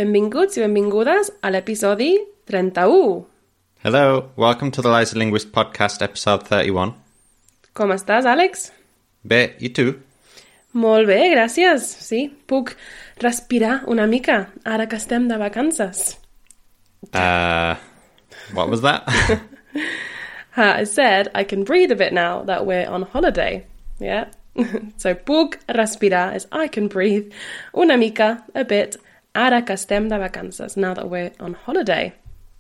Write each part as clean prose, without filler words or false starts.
Benvinguts i benvingudes a l'episodi 31. Hello, welcome to the Liza Linguist Podcast, episode 31. Com estàs, Àlex? Bé, i tu? Molt bé, gràcies. Sí, puc respirar una mica ara que estem de vacances. What was that? I said I can breathe a bit now that we're on holiday. Yeah. So puc respirar is I can breathe una mica, a bit, ara que estem de vacances, now that we're on holiday.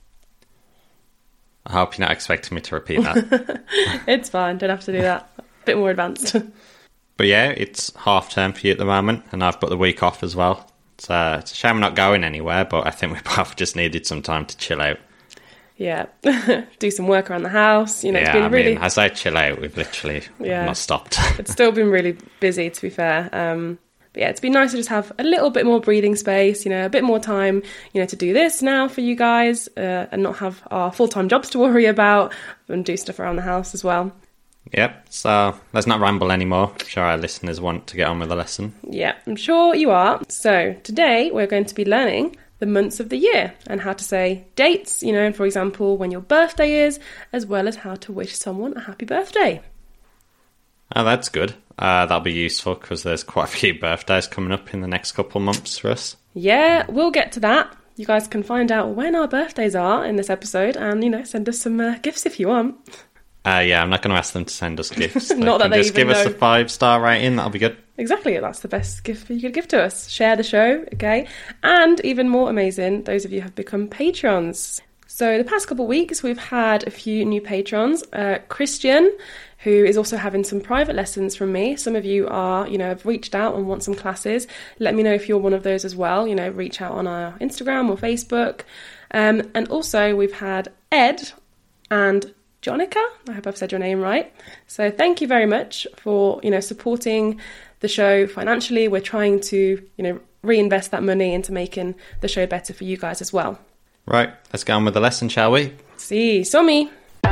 I hope you're not expecting me to repeat that. It's fine, don't have to do that. A bit more advanced. But yeah, it's half term for you at the moment, and I've got the week off as well. It's a shame I'm not going anywhere, but I think we both just needed some time to chill out. Yeah, do some work around the house. You know, Yeah, it's been really... as I chill out, we've literally not stopped. It's still been really busy, to be fair. But yeah, it's been nice to just have a little bit more breathing space, you know, a bit more time, you know, to do this now for you guys and not have our full-time jobs to worry about and do stuff around the house as well. Yep, so let's not ramble anymore. I'm sure our listeners want to get on with the lesson. Yeah, I'm sure you are. So today we're going to be learning the months of the year and how to say dates, you know, for example, when your birthday is, as well as how to wish someone a happy birthday. Oh, that's good. That'll be useful because there's quite a few birthdays coming up in the next couple of months for us. Yeah, we'll get to that. You guys can find out when our birthdays are in this episode and, you know, send us some gifts if you want. Yeah, I'm not going to ask them to send us gifts. Not that they just even give us know. a 5-star rating, that'll be good. Exactly, that's the best gift you could give to us. Share the show, okay? And even more amazing, those of you who have become patrons. So the past couple of weeks, we've had a few new patrons. Christian, who is also having some private lessons from me. Some of you are, you know, have reached out and want some classes. Let me know if you're one of those as well. You know, reach out on our Instagram or Facebook. And also we've had Ed and Jonica. I hope I've said your name right. So thank you very much for, you know, supporting the show financially. We're trying to, you know, reinvest that money into making the show better for you guys as well. Right, let's get on with the lesson, shall we? Sí, Somi.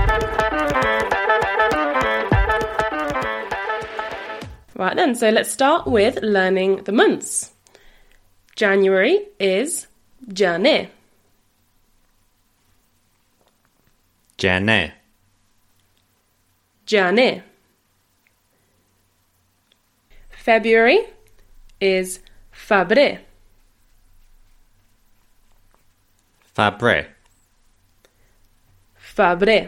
Right then, so let's start with learning the months. January is Jane. Jane. Jane. February is Fabre. Fabre. Fabre.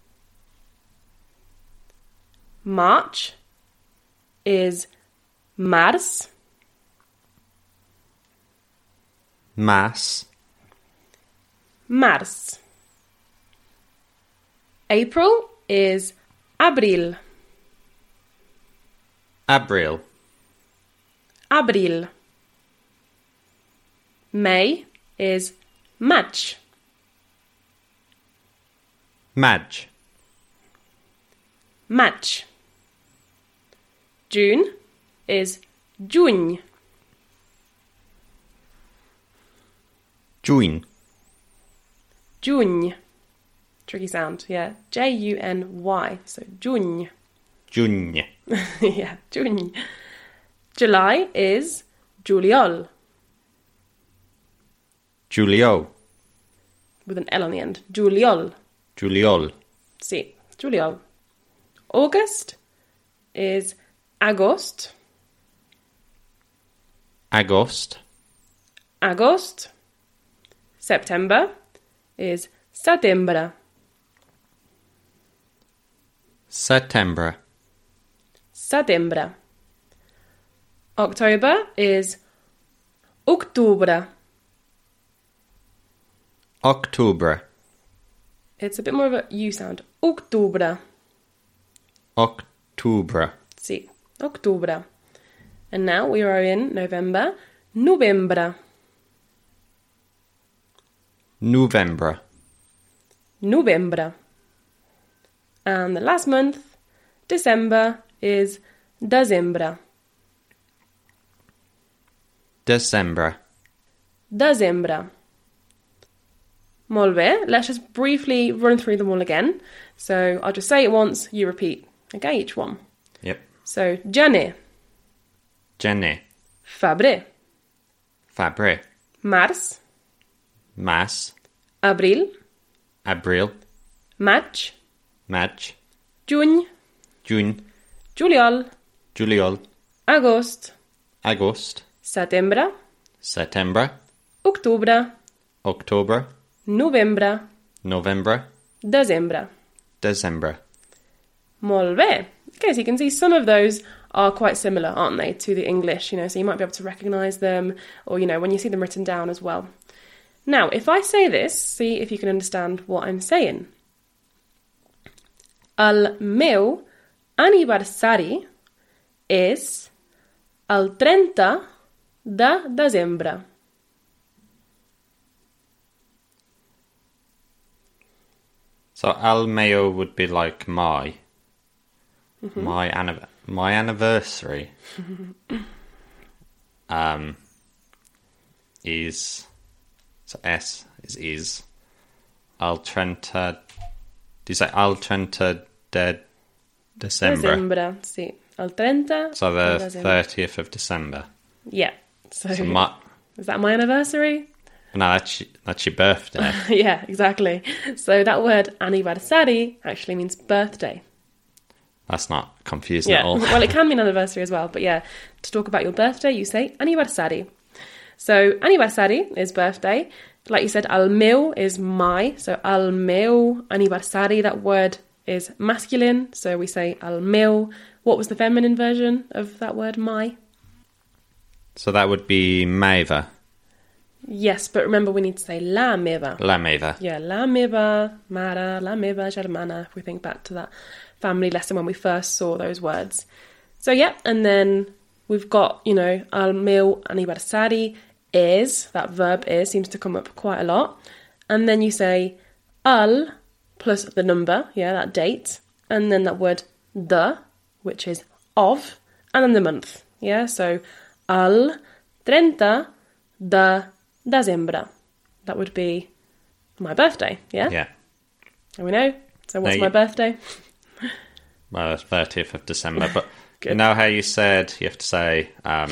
March is Mars. Mas. Mars. April is Abril. Abril. Abril. May is Maig. Madge. Maig. June is Juny. Juin. Juny. Tricky sound, yeah. Juny. So Juny. Juny. Yeah, Juny. July is Juliol. Julio. With an L on the end. Juliol. Juliol. Sí, Juliol. August is Agost. Agost. Agost. September is Setembre. September. Setembre. October is Octubre. October. It's a bit more of a U sound. Octubre. October. Sí, Octubre. And now we are in November. Novembre. November. Novembre. And the last month, December, is Desembre. December. Desembre. Molt bé. Let's just briefly run through them all again. So I'll just say it once, you repeat. Okay, each one. Yep. So, gener, Gener. febrer, Fabre. març, Mas. Abril. Abril. Maig. Maig. Juny. Juny. Juliol. Juliol. Agost. Agost. Setembre. Setembre. Octubre. October. Novembre. November. Desembre. December. Molt bé. Okay, so you can see some of those are quite similar, aren't they, to the English, so you might be able to recognise them, or, when you see them written down as well. Now, if I say this, see if you can understand what I'm saying. El meu aniversari és el 30 de desembre. So el meu would be like my. Mm-hmm. My anniversary is, so S is el 30. Do you say el 30 de December? December, sí. El 30 So the de December. 30th of December. Yeah. So is that my anniversary? No, that's your birthday. Yeah, exactly. So that word anniversari actually means birthday. That's not confusing at all. Well, it can mean anniversary as well, but yeah, to talk about your birthday, you say anniversari. So anniversari is birthday. Like you said, el meu is my. So el meu aniversari, that word is masculine. So we say el meu. What was the feminine version of that word, my? So that would be meva. Yes, but remember we need to say la meva. La meva. Yeah, la meva, mare, la meva, germana, if we think back to that family lesson when we first saw those words. So yeah, and then we've got, el meu aniversari is, that verb is, seems to come up quite a lot. And then you say el plus the number, that date, and then that word de, which is of, and then the month, so el 30 de Desembre. That would be my birthday, yeah? Yeah. And we know. So what's my birthday? Well, it's 30th of December. But you know how you said you have to say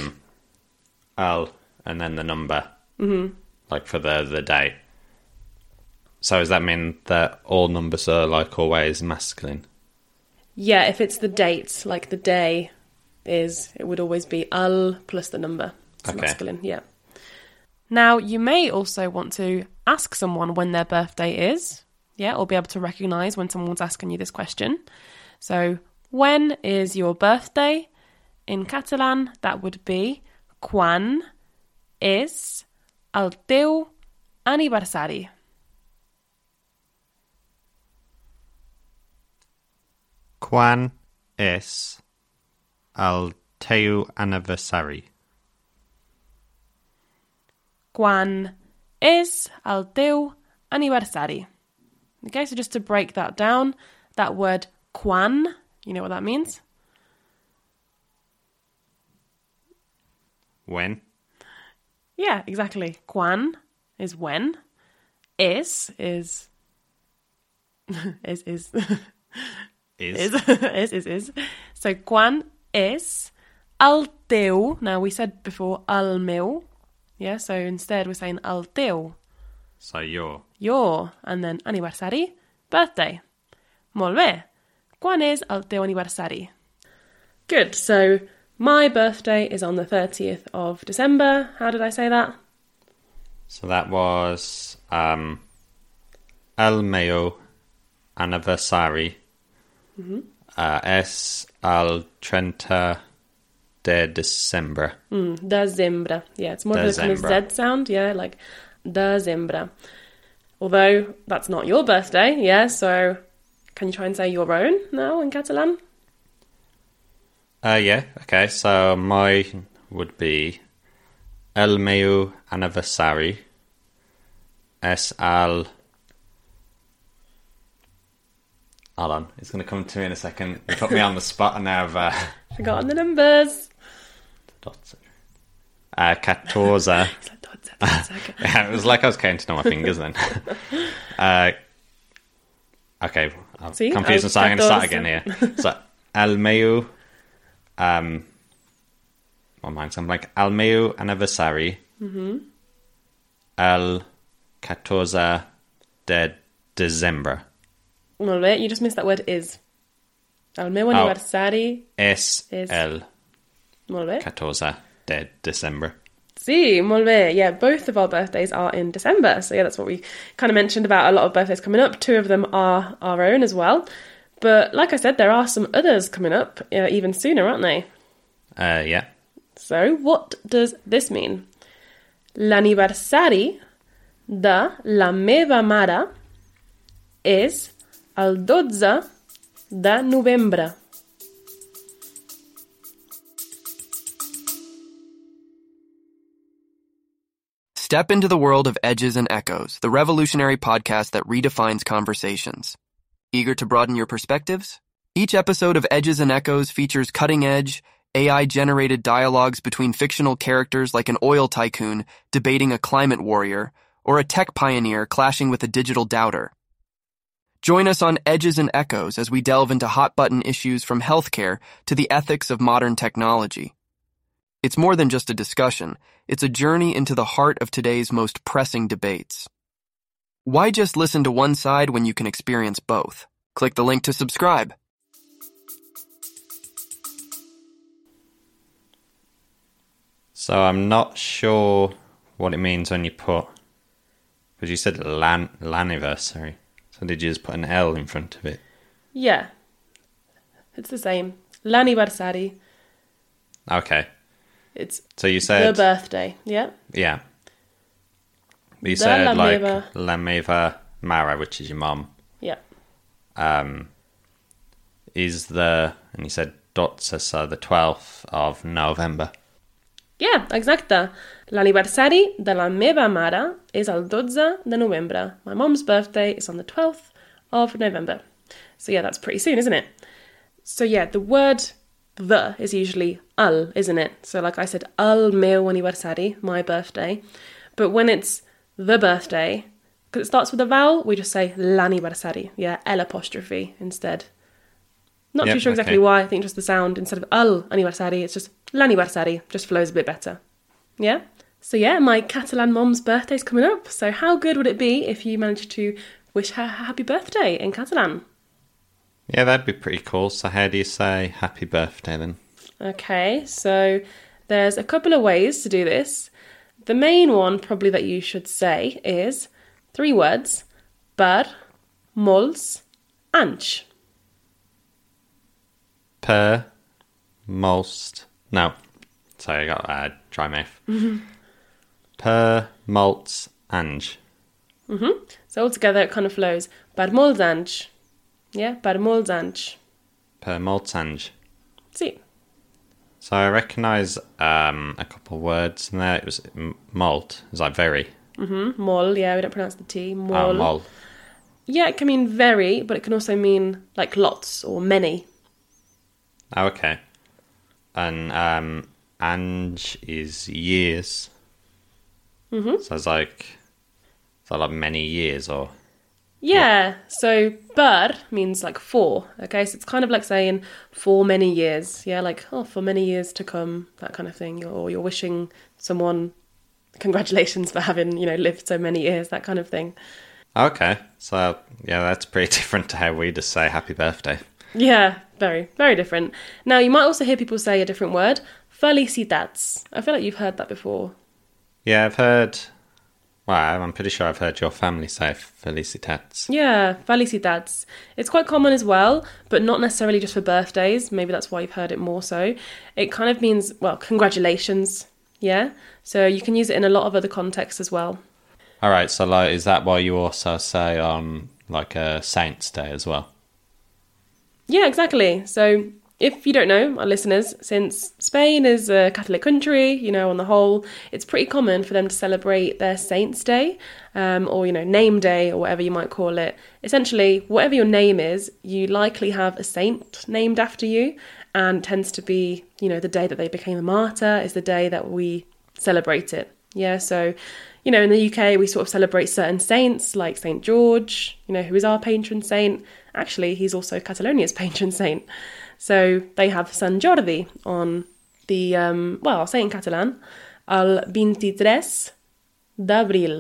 el and then the number? Mm-hmm. Like for the day. So does that mean that all numbers are like always masculine? Yeah, if it's the date, like the day it would always be el plus the number. It's masculine, yeah. Now, you may also want to ask someone when their birthday is, or be able to recognise when someone's asking you this question. So, when is your birthday? In Catalan, that would be quan és el teu aniversari? Quan és el teu aniversari? Quan és el teu aniversari? Okay, so just to break that down, that word quan, you know what that means? When? Yeah, exactly. Quan is when. Es is is. So quan és el teu. Now we said before el meu. Yeah, so instead we're saying el teu. So your. Your, and then aniversari, birthday. Molt bé. Quan és el teu aniversari? Good, so my birthday is on the 30th of December. How did I say that? So that was el meu aniversari es el 30 de December. Desembre. Yeah, it's more of a kind of Z sound, like Desembre. Although that's not your birthday, so can you try and say your own now in Catalan? Yeah, okay, so mine would be el meu aniversari es el... Hold on, it's going to come to me in a second. You put me on the spot and now I've... Forgotten the numbers. 14. Yeah, it was like I was counting on my fingers then. Okay, I'm confused, so I'm going to start again here. So, el meu... my mind's I'm like, el meu aniversari el 14 de Desembre. Molt bé, you just missed that word is. El meu aniversari És és... el Molt bé. 14 de Desembre. Sí, molt bé. Yeah, both of our birthdays are in December. So yeah, that's what we kind of mentioned about a lot of birthdays coming up. 2 of them are our own as well. But like I said, there are some others coming up even sooner, aren't they? Yeah. So what does this mean? L'aniversari de la meva mare és el 12 de novembre. Step into the world of Edges and Echoes, the revolutionary podcast that redefines conversations. Eager to broaden your perspectives? Each episode of Edges and Echoes features cutting-edge, AI-generated dialogues between fictional characters like an oil tycoon debating a climate warrior or a tech pioneer clashing with a digital doubter. Join us on Edges and Echoes as we delve into hot-button issues from healthcare to the ethics of modern technology. It's more than just a discussion. It's a journey into the heart of today's most pressing debates. Why just listen to one side when you can experience both? Click the link to subscribe. So I'm not sure what it means when you put... Because you said l'anniversary. So did you just put an L in front of it? Yeah. It's the same. L'aniversari. Okay. It's so you said... the birthday, yeah? Yeah. You De said la like meva. La meva mare, which is your mum. Yeah. Is the... And you said 12, so the 12th of November. Yeah, exacte. L'aniversari de la meva mare és el 12 de novembre. My mom's birthday is on the 12th of November. So yeah, that's pretty soon, isn't it? So yeah, the word the is usually el, isn't it? So like I said, el meu aniversari, my birthday. But when it's the birthday, because it starts with a vowel, we just say l'aniversari. Yeah, L apostrophe instead. Not too sure exactly why. I think just the sound, instead of el aniversari, it's just l'aniversari. Just flows a bit better. Yeah? So yeah, my Catalan mom's birthday's coming up. So how good would it be if you managed to wish her a happy birthday in Catalan? Yeah, that'd be pretty cool. So how do you say happy birthday then? Okay, so there's a couple of ways to do this. The main one probably that you should say is 3 words. Per, molts, anys. Per, most... No. Sorry, I got dry mouth. Per, molts, anys. So altogether it kind of flows. Per molts anys. Yeah, per molts anys. Per, molts, anys. Sí. So I recognise a couple of words in there. It was molt. It was like very. Mol, yeah, we don't pronounce the T. Mol. Oh, mol. Yeah, it can mean very, but it can also mean like lots or many. Oh, okay. And ange is years. So it's like many years or... Yeah, so per means like for, okay? So it's kind of like saying for many years, yeah? Like, oh, for many years to come, that kind of thing. Or you're wishing someone congratulations for having, lived so many years, that kind of thing. Okay, so yeah, that's pretty different to how we just say happy birthday. Yeah, very, very different. Now, you might also hear people say a different word, felicitats. I feel like you've heard that before. Yeah, I've heard... Well, I'm pretty sure I've heard your family say felicitats. Yeah, felicitats. It's quite common as well, but not necessarily just for birthdays. Maybe that's why you've heard it more so. It kind of means, well, congratulations, yeah? So you can use it in a lot of other contexts as well. All right, so like, is that why you also say on like a Saint's Day as well? Yeah, exactly. So if you don't know, our listeners, since Spain is a Catholic country, on the whole, it's pretty common for them to celebrate their Saint's Day, or, name day, or whatever you might call it. Essentially, whatever your name is, you likely have a saint named after you, and it tends to be, the day that they became a martyr is the day that we celebrate it. Yeah, so, in the UK, we sort of celebrate certain saints, like St. George, who is our patron saint. Actually, he's also Catalonia's patron saint. So they have Sant Jordi on the, I'll say in Catalan, el 23 d'abril.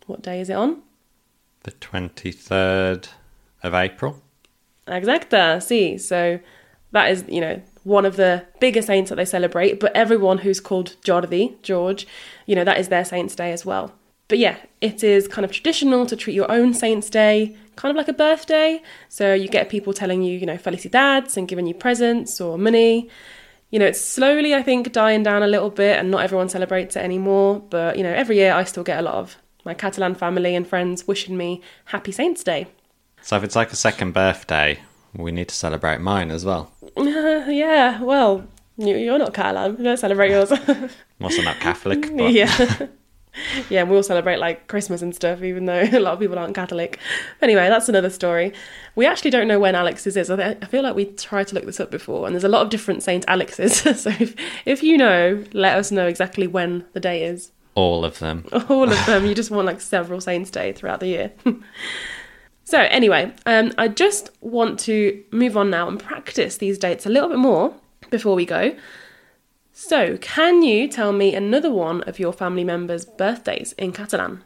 What day is it on? The 23rd of April. Exacta, sí. So that is, one of the bigger saints that they celebrate, but everyone who's called George, that is their saint's day as well. But yeah, it is kind of traditional to treat your own saint's day kind of like a birthday. So you get people telling you, felicidades and giving you presents or money. It's slowly, I think, dying down a little bit and not everyone celebrates it anymore. But, every year I still get a lot of my Catalan family and friends wishing me Happy Saints' Day. So if it's like a second birthday, we need to celebrate mine as well. Yeah, well, you're not Catalan. You don't celebrate yours. I'm also not Catholic, but... Yeah. Yeah, and we all celebrate like Christmas and stuff, even though a lot of people aren't Catholic. Anyway, that's another story. We actually don't know when Alex's is. I feel like we tried to look this up before, and there's a lot of different Saint Alexes. So if you know, let us know exactly when the day is. All of them. All of them. You just want like several Saints' Day throughout the year. So anyway, I just want to move on now and practice these dates a little bit more before we go. So, can you tell me another one of your family members' birthdays in Catalan?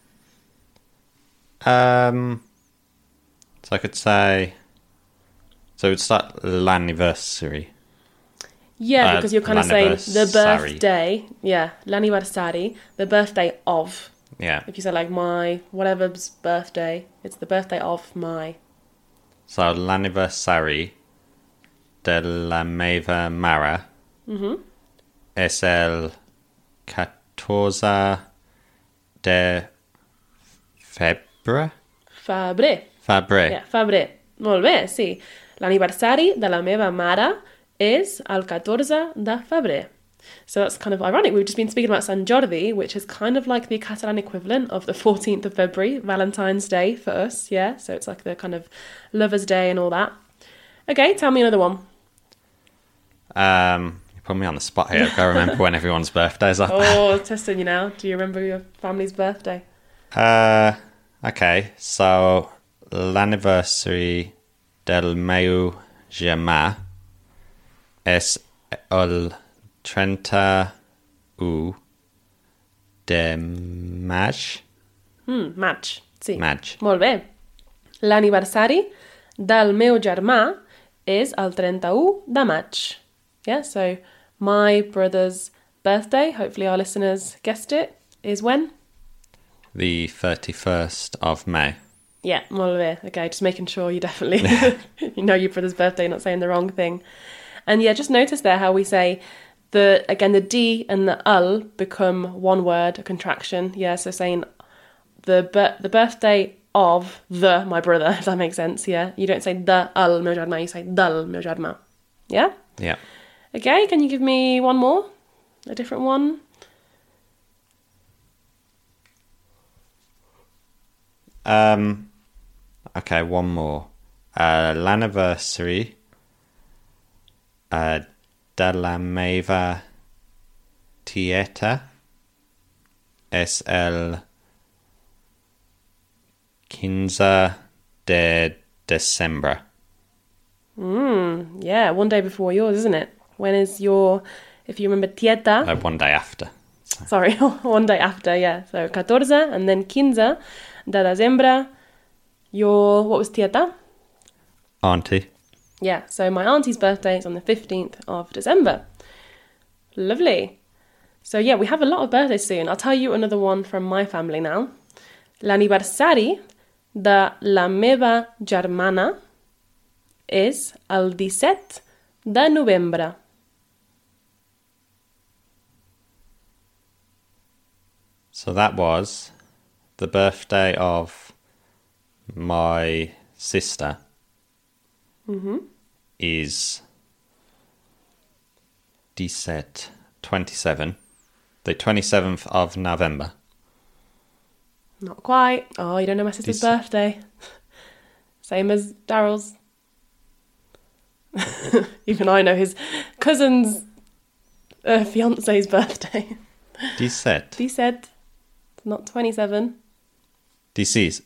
So I could say... So it would start l'anniversary. Yeah, because you're kind of saying the birthday. Yeah, l'anniversari, the birthday of. Yeah. If you say like my whatever's birthday, it's the birthday of my. So l'anniversari de la meva mare es el 14 de febbre. Febrer. Yeah, febrer. Molt bé, sí. L'aniversari de la meva mare is el 14 de febrer. So that's kind of ironic. We've just been speaking about Sant Jordi, which is kind of like the Catalan equivalent of the 14th of February, Valentine's Day for us, yeah? So it's like the kind of Lover's Day and all that. Okay, tell me another one. You put me on the spot here. I can't remember when everyone's birthdays are. Oh, testing you now. Do you remember your family's birthday? Okay, so l'anniversary del meu germà es el 31 de maig. Maig, sí. Maig. Molt bé. L'aniversari del meu germà is el 31 de maig. Yeah, so my brother's birthday, hopefully our listeners guessed it, is when? The 31st of May. Yeah, molt bé. Okay, just making sure you definitely you know your brother's birthday, not saying the wrong thing. And yeah, just notice there how we say the D and the ul become one word, a contraction. Yeah, so saying the birthday of my brother, if that makes sense, yeah? You don't say the ul meu germà, you say del meu germà. Yeah? Yeah. Okay, can you give me one more? A different one? Okay, one more. L'anniversary de la meva tieta es el 15 de December. Yeah, one day before yours, isn't it? When is your, if you remember, tieta? One day after. Sorry, one day after, yeah. So 14 and then 15 de December. What was tieta? Auntie. Yeah, so my auntie's birthday is on the 15th of December. Lovely. So yeah, we have a lot of birthdays soon. I'll tell you another one from my family now. L'aniversari de la meva germana is el 17 de novembre. So that was the birthday of my sister. Is 27, the 27th of November. Not quite. Oh, you don't know my sister's birthday. Same as Daryl's. Even I know his cousin's fiance's birthday. 17. Not 27. This is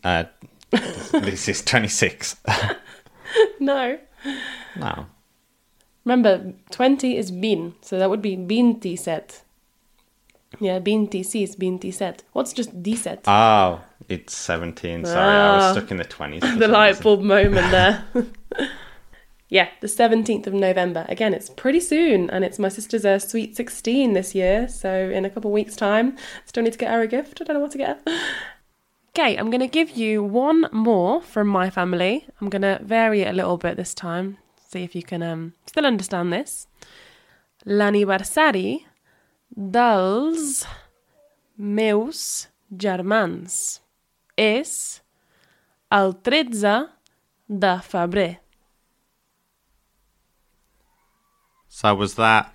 26. No. No. Remember, 20 is bin, so that would be 27. Yeah, 26, 27. What's just 17? Oh, it's 17. Sorry, I was stuck in the 20s. The light bulb moment there. Yeah, the 17th of November. Again, it's pretty soon, and it's my sister's sweet 16 this year, so in a couple of weeks' time. Still need to get her a gift. I don't know what to get. Okay, I'm going to give you one more from my family. I'm going to vary it a little bit this time, see if you can still understand this. L'aniversari dels meus germans és el 13 de febrer. So was that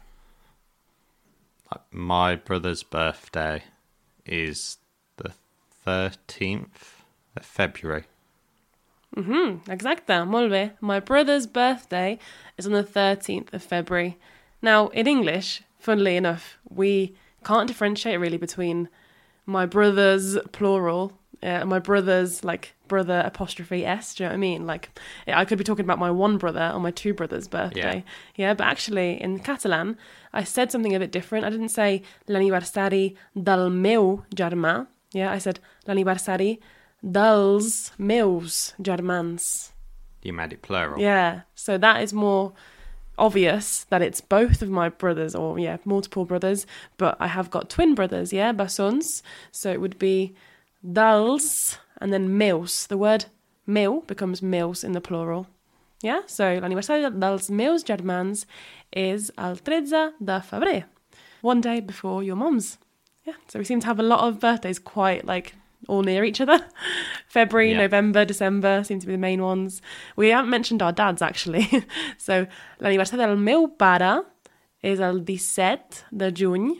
my brother's birthday is the 13th of February? Exacte, molt bé. My brother's birthday is on the 13th of February. Now, in English, funnily enough, we can't differentiate really between my brother's plural and my brother's, like, brother apostrophe S, do you know what I mean? Like, I could be talking about my one brother or my two brothers' birthday. Yeah, but actually, in Catalan, I said something a bit different. I didn't say l'aniversari del meu germà. Yeah, I said l'aniversari dels meus germans. You made it plural. Yeah, so that is more obvious that it's both of my brothers, or multiple brothers, but I have got twin brothers, bessons, so it would be dels and then meus. The word meu becomes meus in the plural. Yeah, so l'aniversari dels meus germans is el 13 de febrer, one day before your mom's. Yeah, so we seem to have a lot of birthdays quite like all near each other. February, November, December seem to be the main ones. We haven't mentioned our dads, actually. So, l'aniversari del meu pare és el 17 de juny.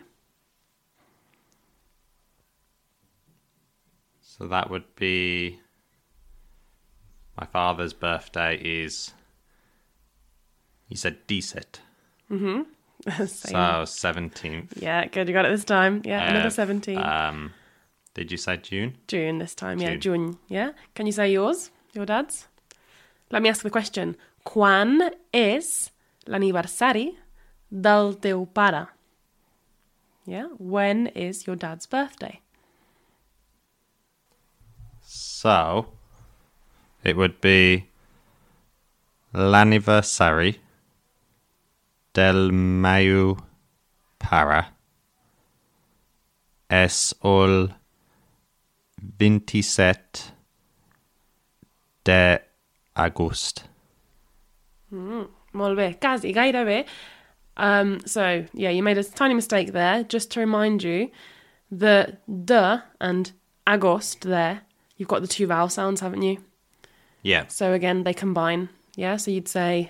So that would be... My father's birthday is... You said 17. Mm-hmm. So 17th. Yeah, good, you got it this time. Yeah, another 17. Did you say June? June this time, June. June. Yeah? Can you say yours? Your dad's? Let me ask the question. Quan és l'aniversari del teu pare? Yeah? When is your dad's birthday? So, it would be l'aniversari del meu pare és el 27 de agost. Molt bé, quasi, gairebé. So, you made a tiny mistake there. Just to remind you, the de and agost there, you've got the two vowel sounds, haven't you? Yeah. So again, they combine. Yeah, so you'd say...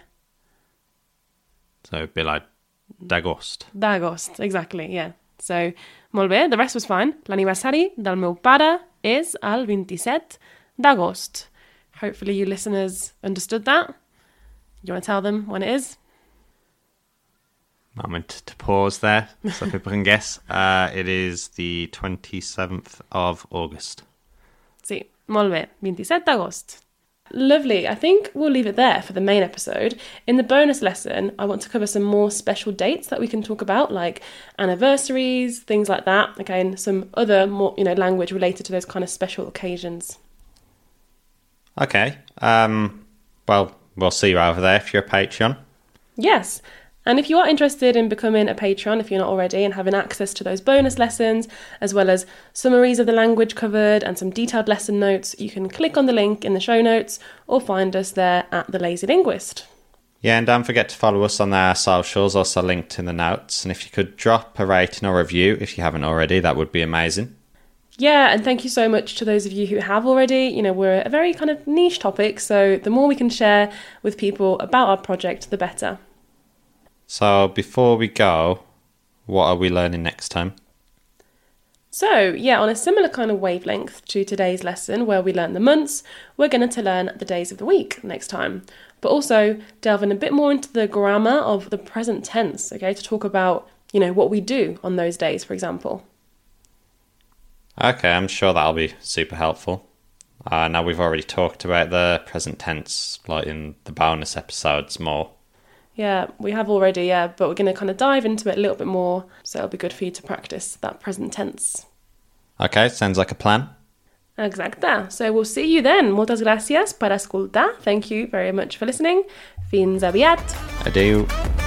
So it'd be like d'agost. D'agost, exactly, yeah. So, molt bé, the rest was fine. L'aniversari del meu pare és el 27 d'agost. Hopefully you listeners understood that. You want to tell them when it is? Moment to pause there so people can guess. It is the 27th of August. Sí, molt bé, 27 d'agost. Lovely. I think we'll leave it there for the main episode. In the bonus lesson, I want to cover some more special dates that we can talk about, like anniversaries, things like that, okay, and some other more, language related to those kind of special occasions. Okay. Well, we'll see you over there if you're a Patreon. Yes. And if you are interested in becoming a patron, if you're not already, and having access to those bonus lessons, as well as summaries of the language covered and some detailed lesson notes, you can click on the link in the show notes or find us there at The Lazy Linguist. Yeah, and don't forget to follow us on our socials, also linked in the notes. And if you could drop a rating or review, if you haven't already, that would be amazing. Yeah, and thank you so much to those of you who have already. We're a very kind of niche topic, so the more we can share with people about our project, the better. So, before we go, what are we learning next time? So, on a similar kind of wavelength to today's lesson where we learn the months, we're going to learn the days of the week next time. But also delving a bit more into the grammar of the present tense, okay, to talk about, what we do on those days, for example. Okay, I'm sure that'll be super helpful. Now we've already talked about the present tense, like in the bonus episodes more. Yeah, we have already, but we're going to kind of dive into it a little bit more, so it'll be good for you to practice that present tense. Okay, sounds like a plan. Exacte. So we'll see you then. Moltes gràcies per escoltar. Thank you very much for listening. Fins aviat. Adeu.